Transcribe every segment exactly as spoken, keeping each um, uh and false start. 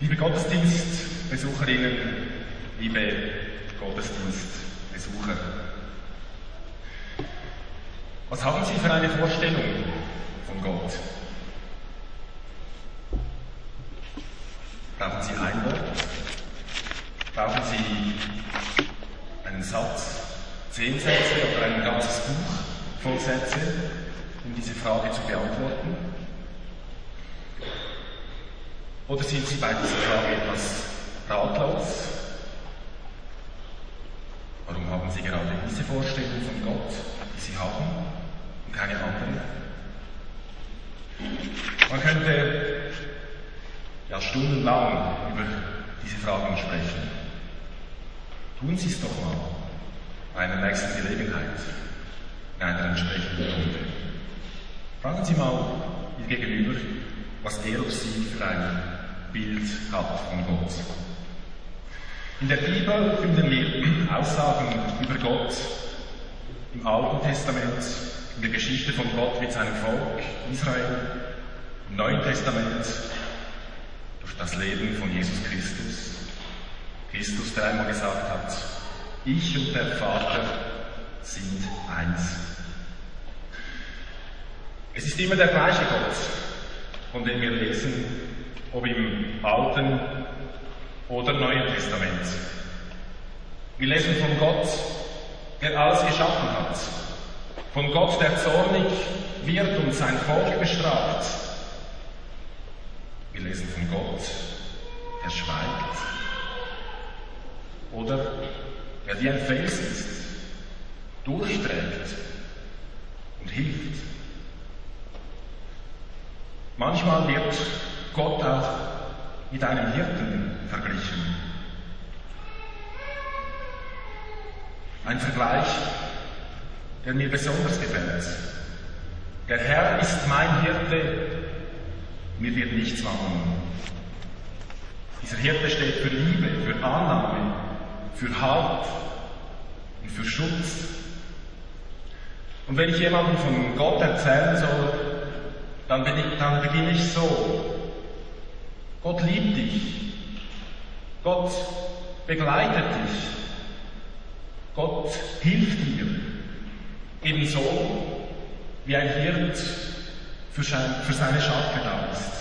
Liebe Gottesdienstbesucherinnen, liebe Gottesdienstbesucher, was haben Sie für eine Vorstellung von Gott? Brauchen Sie ein Wort? Brauchen Sie einen Satz, zehn Sätze oder ein ganzes Buch voll Sätze, um diese Frage zu beantworten? Oder sind Sie bei dieser Frage etwas ratlos? Warum haben Sie gerade diese Vorstellung von Gott, die Sie haben, und keine andere? Man könnte ja stundenlang über diese Fragen sprechen. Tun Sie es doch mal bei einer nächsten Gelegenheit, in einer entsprechenden Runde. Fragen Sie mal Ihr Gegenüber, was er oder sie für ein Bild hat von Gott. In der Bibel finden wir Aussagen über Gott im Alten Testament, in der Geschichte von Gott mit seinem Volk Israel, im Neuen Testament, durch das Leben von Jesus Christus. Christus, der einmal gesagt hat, ich und der Vater sind eins. Es ist immer der gleiche Gott, von dem wir lesen, ob im Alten oder Neuen Testament. Wir lesen von Gott, der alles geschaffen hat, von Gott, der zornig wird und sein Volk bestraft. Wir lesen von Gott, der schweigt, oder der wie ein Fels ist, durchträgt und hilft. Manchmal wird Gott auch mit einem Hirten verglichen. Ein Vergleich, der mir besonders gefällt. Der Herr ist mein Hirte, mir wird nichts mangeln. Dieser Hirte steht für Liebe, für Annahme, für Halt und für Schutz. Und wenn ich jemandem von Gott erzählen soll, dann, bin ich, dann beginne ich so. Gott liebt dich. Gott begleitet dich. Gott hilft dir. Ebenso wie ein Hirt für seine Schafe da ist.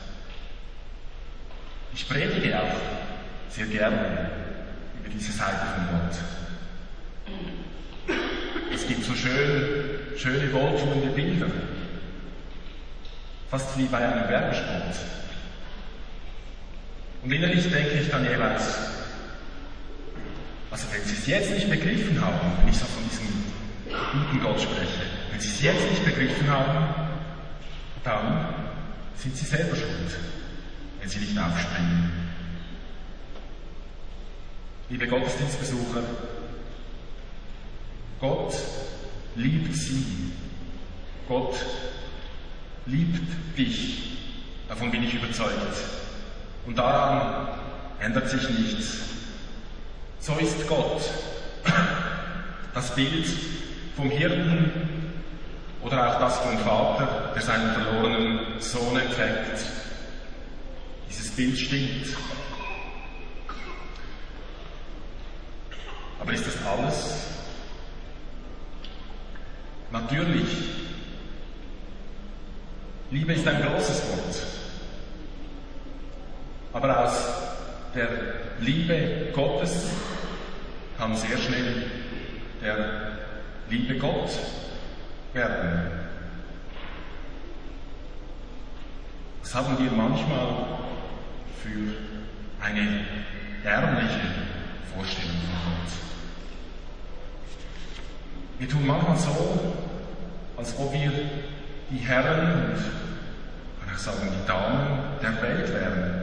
Ich predige auch sehr gerne über diese Seite von Gott. Es gibt so schön, schöne, wohltuende Bilder. Fast wie bei einem Werbespot. Und innerlich denke ich dann jeweils, also wenn Sie es jetzt nicht begriffen haben, wenn ich so von diesem guten Gott spreche, wenn Sie es jetzt nicht begriffen haben, dann sind Sie selber schuld, wenn Sie nicht aufspringen. Liebe Gottesdienstbesucher, Gott liebt Sie. Gott liebt dich. Davon bin ich überzeugt. Und daran ändert sich nichts. So ist Gott. Das Bild vom Hirten oder auch das vom Vater, der seinen verlorenen Sohn empfängt. Dieses Bild stimmt. Aber ist das alles? Natürlich. Liebe ist ein großes Wort. Aber aus der Liebe Gottes kann sehr schnell der liebe Gott werden. Was haben wir manchmal für eine ärmliche Vorstellung von Gott? Wir tun manchmal so, als ob wir die Herren und, kann ich sagen, die Damen der Welt wären.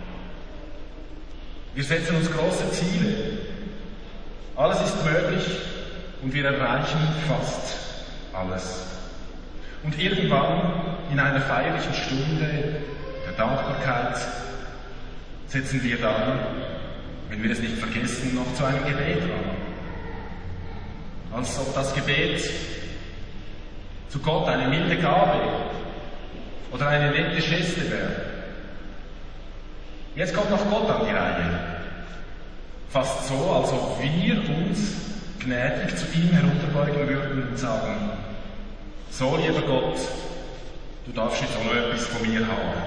Wir setzen uns große Ziele. Alles ist möglich und wir erreichen fast alles. Und irgendwann in einer feierlichen Stunde der Dankbarkeit setzen wir dann, wenn wir es nicht vergessen, noch zu einem Gebet an. Als ob das Gebet zu Gott eine milde Gabe oder eine nette Geste wäre. Jetzt kommt noch Gott an die Reihe. Fast so, als ob wir uns gnädig zu ihm herunterbeugen würden und sagen, so, lieber Gott, du darfst jetzt auch noch etwas von mir haben.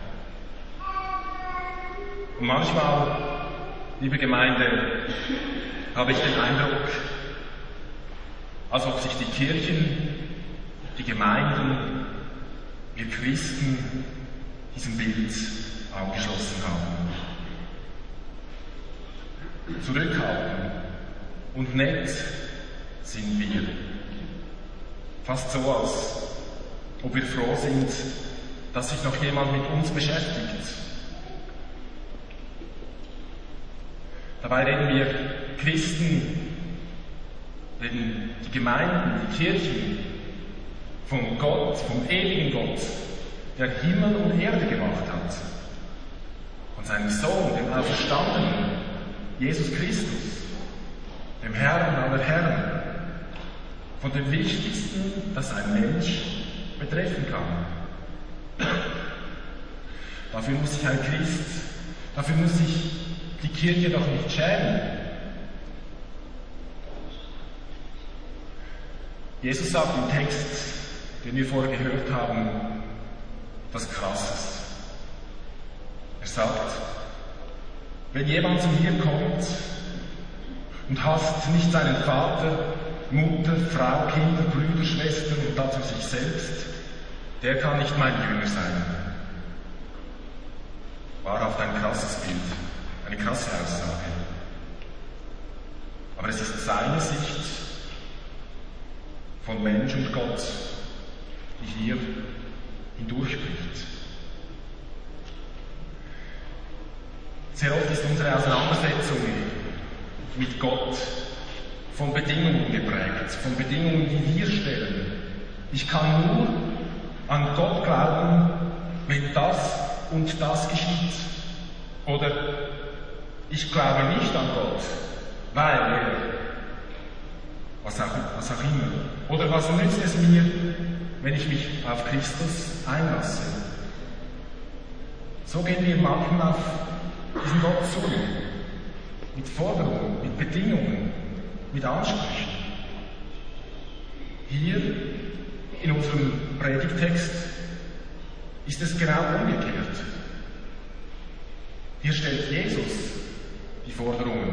Und manchmal, liebe Gemeinde, habe ich den Eindruck, als ob sich die Kirchen, die Gemeinden, wir Christen diesem Bild angeschlossen haben. Zurückhaltend und nett sind wir. Fast so, als ob wir froh sind, dass sich noch jemand mit uns beschäftigt. Dabei reden wir Christen, reden die Gemeinden, die Kirchen von Gott, vom ewigen Gott, der Himmel und Erde gemacht hat. Von seinem Sohn, dem Auferstandenen, Jesus Christus, dem Herrn aller Herren, von dem Wichtigsten, das ein Mensch betreffen kann. Dafür muss sich ein Christ, dafür muss sich die Kirche doch nicht schämen. Jesus sagt im Text, den wir vorher gehört haben, etwas Krasses. Er sagt, wenn jemand zu mir kommt und hasst nicht seinen Vater, Mutter, Frau, Kinder, Brüder, Schwestern und dazu sich selbst, der kann nicht mein Jünger sein. Wahrhaft ein krasses Bild, eine krasse Aussage. Aber es ist seine Sicht von Mensch und Gott, die hier hindurchbricht. Sehr oft ist unsere Auseinandersetzung mit Gott von Bedingungen geprägt, von Bedingungen, die wir stellen. Ich kann nur an Gott glauben, wenn das und das geschieht. Oder ich glaube nicht an Gott, weil, was auch, was auch immer. Oder was nützt es mir, wenn ich mich auf Christus einlasse? So gehen wir manchmal auf diesen Gott zu, mit Forderungen, mit Bedingungen, mit Ansprüchen. Hier in unserem Predigtext ist es genau umgekehrt. Hier stellt Jesus die Forderungen.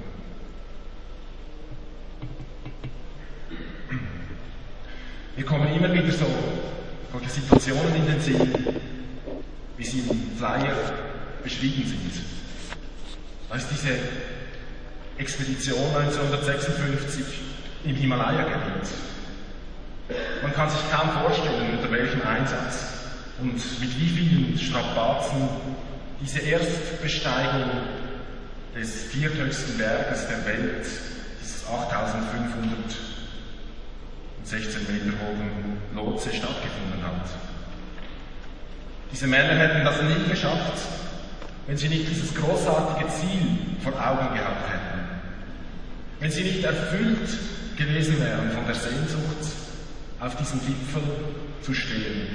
Wir kommen immer wieder so solche Situationen in den Sinn, wie sie im Flyer beschrieben sind. Da ist diese Expedition neunzehnhundertsechsundfünfzig im Himalaya-Gebiet. Man kann sich kaum vorstellen, unter welchem Einsatz und mit wie vielen Strapazen diese Erstbesteigung des vierthöchsten Berges der Welt, dieses achttausendfünfhundertsechzehn Meter hohen Lhotse, stattgefunden hat. Diese Männer hätten das nie geschafft, wenn sie nicht dieses großartige Ziel vor Augen gehabt hätten. Wenn sie nicht erfüllt gewesen wären von der Sehnsucht, auf diesem Gipfel zu stehen.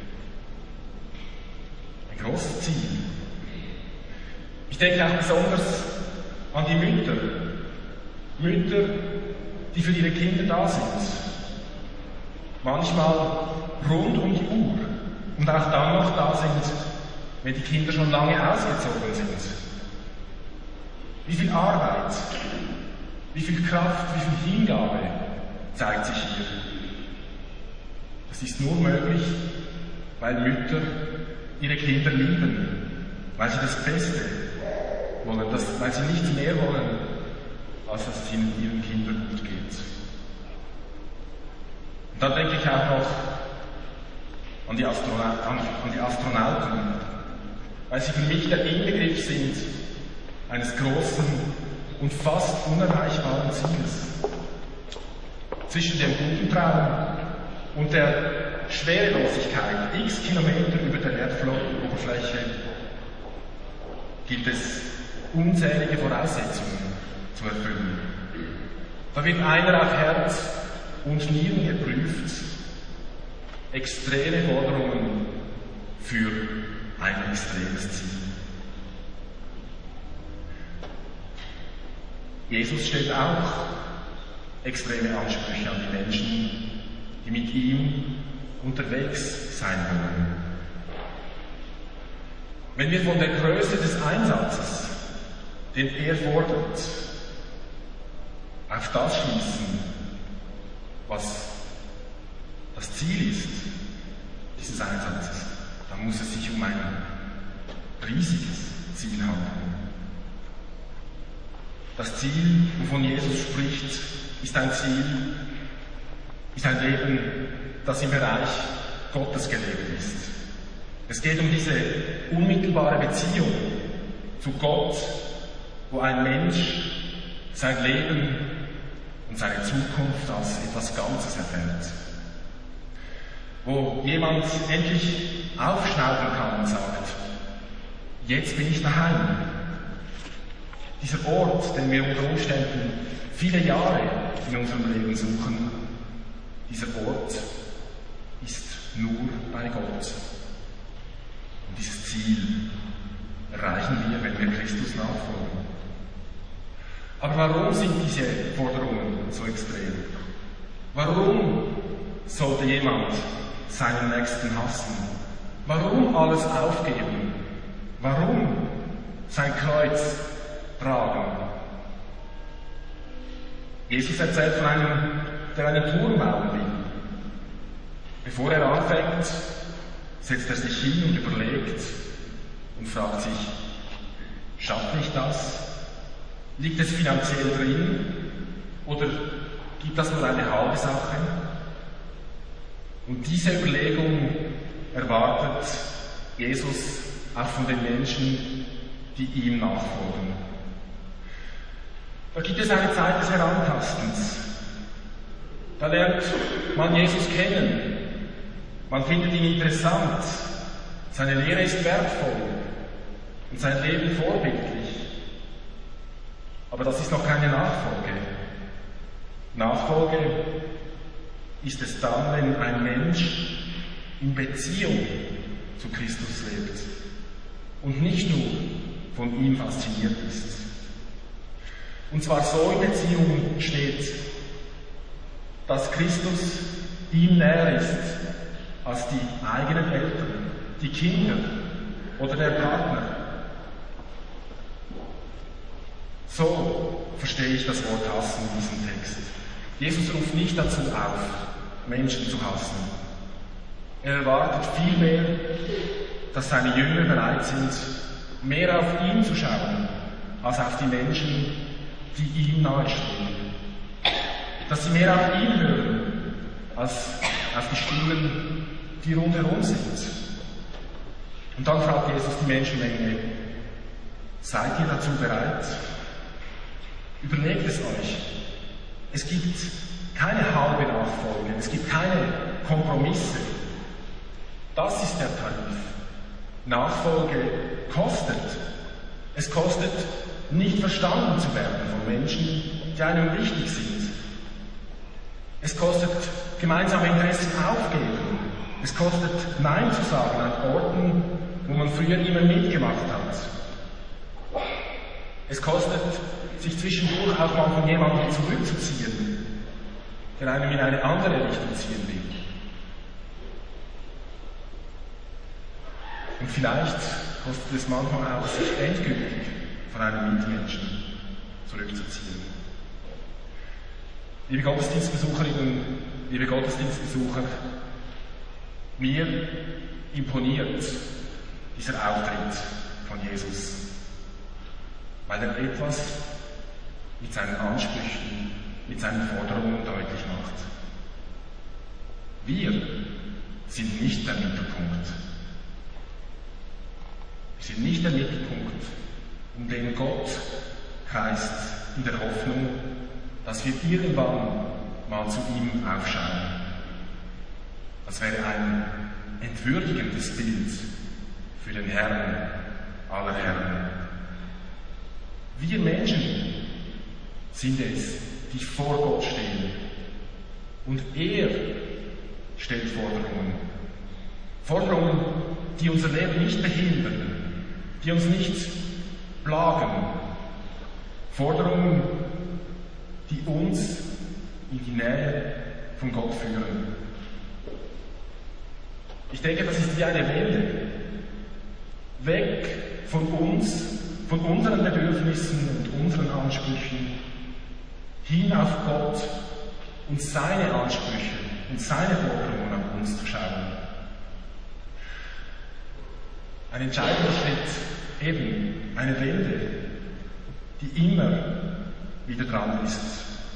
Ein großes Ziel. Ich denke auch besonders an die Mütter. Mütter, die für ihre Kinder da sind. Manchmal rund um die Uhr. Und auch dann noch da sind, wenn die Kinder schon lange ausgezogen sind. Wie viel Arbeit, wie viel Kraft, wie viel Hingabe zeigt sich hier. Das ist nur möglich, weil Mütter ihre Kinder lieben, weil sie das Beste wollen, das, weil sie nichts mehr wollen, als dass es ihnen, ihren Kindern gut geht. Und dann denke ich auch noch an die, Astronauten, an, an die Astronauten, weil sie für mich der Inbegriff sind eines großen und fast unerreichbaren Zieles. Zwischen dem guten Traum und der Schwerelosigkeit, x Kilometer über der Erdfläche, gibt es unzählige Voraussetzungen zu erfüllen. Da wird einer auf Herz und Nieren geprüft, extreme Forderungen für ein extremes Ziel. Jesus stellt auch extreme Ansprüche an die Menschen, die mit ihm unterwegs sein wollen. Wenn wir von der Größe des Einsatzes, den er fordert, auf das schließen, was das Ziel ist dieses Einsatzes, dann muss es sich um ein riesiges Ziel handeln. Das Ziel, wovon Jesus spricht, ist ein Ziel, ist ein Leben, das im Bereich Gottes gelebt ist. Es geht um diese unmittelbare Beziehung zu Gott, wo ein Mensch sein Leben und seine Zukunft als etwas Ganzes erfährt. Wo jemand endlich aufschnauben kann und sagt, jetzt bin ich daheim. Dieser Ort, den wir unter Umständen viele Jahre in unserem Leben suchen, dieser Ort ist nur bei Gott. Und dieses Ziel erreichen wir, wenn wir Christus nachfolgen. Aber warum sind diese Forderungen so extrem? Warum sollte jemand seinen Nächsten hassen? Warum alles aufgeben? Warum sein Kreuz tragen? Jesus erzählt von einem, der einen Turm bauen will. Bevor er anfängt, setzt er sich hin und überlegt und fragt sich, schaffe ich das? Liegt es finanziell drin? Oder gibt das nur eine halbe Sache? Und diese Überlegung erwartet Jesus auch von den Menschen, die ihm nachfolgen. Da gibt es eine Zeit des Herantastens. Da lernt man Jesus kennen. Man findet ihn interessant. Seine Lehre ist wertvoll und sein Leben vorbildlich. Aber das ist noch keine Nachfolge. Nachfolge ist es dann, wenn ein Mensch in Beziehung zu Christus lebt und nicht nur von ihm fasziniert ist. Und zwar so in Beziehung steht, dass Christus ihm näher ist als die eigenen Eltern, die Kinder oder der Partner. So verstehe ich das Wort hassen in diesem Text. Jesus ruft nicht dazu auf, Menschen zu hassen. Er erwartet vielmehr, dass seine Jünger bereit sind, mehr auf ihn zu schauen, als auf die Menschen, die ihm nahestehen. Dass sie mehr auf ihn hören, als auf die Stimmen, die rundherum sind. Und dann fragt Jesus die Menschenmenge, seid ihr dazu bereit? Überlegt es euch. Es gibt keine halbe Nachfolge, es gibt keine Kompromisse. Das ist der Tarif. Nachfolge kostet. Es kostet, nicht verstanden zu werden von Menschen, die einem wichtig sind. Es kostet, gemeinsame Interessen aufgeben. Es kostet, Nein zu sagen an Orten, wo man früher immer mitgemacht hat. Es kostet, sich zwischendurch auch mal von jemandem zurückzuziehen, der einem in eine andere Richtung ziehen will. Und vielleicht kostet es manchmal auch, sich endgültig von einem Mitmenschen zurückzuziehen. Liebe Gottesdienstbesucherinnen, liebe Gottesdienstbesucher, mir imponiert dieser Auftritt von Jesus, weil er etwas mit seinen Ansprüchen, mit seinen Forderungen deutlich macht. Wir sind nicht der Mittelpunkt. Wir sind nicht der Mittelpunkt, um den Gott kreist, in der Hoffnung, dass wir irgendwann mal zu ihm aufschauen. Das wäre ein entwürdigendes Bild für den Herrn aller Herren. Wir Menschen sind es, die vor Gott stehen. Und er stellt Forderungen. Forderungen, die unser Leben nicht behindern, die uns nicht plagen. Forderungen, die uns in die Nähe von Gott führen. Ich denke, das ist wie eine Welle. Weg von uns, von unseren Bedürfnissen und unseren Ansprüchen, hin auf Gott und seine Ansprüche und seine Forderungen an uns zu schauen. Ein entscheidender Schritt, eben eine Welle, die immer wieder dran ist.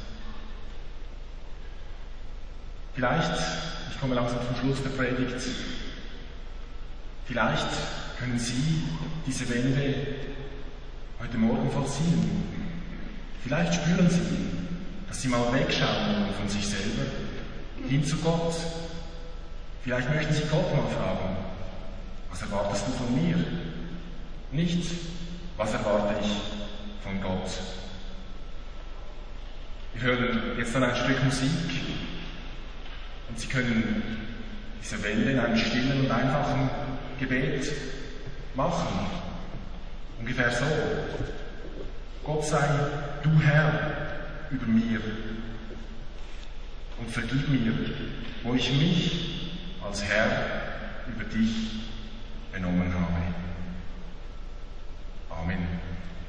Vielleicht, ich komme langsam zum Schluss der Predigt, vielleicht können Sie diese Wende heute Morgen vollziehen. Vielleicht spüren Sie, dass Sie mal wegschauen wollen von sich selber, hin zu Gott. Vielleicht möchten Sie Gott mal fragen, was erwartest du von mir? Nicht, was erwarte ich von Gott? Wir hören jetzt dann ein Stück Musik und Sie können diese Wende in einem stillen und einfachen Gebet machen. Ungefähr so. Gott sei du Herr über mir und vergib mir, wo ich mich als Herr über dich benommen habe.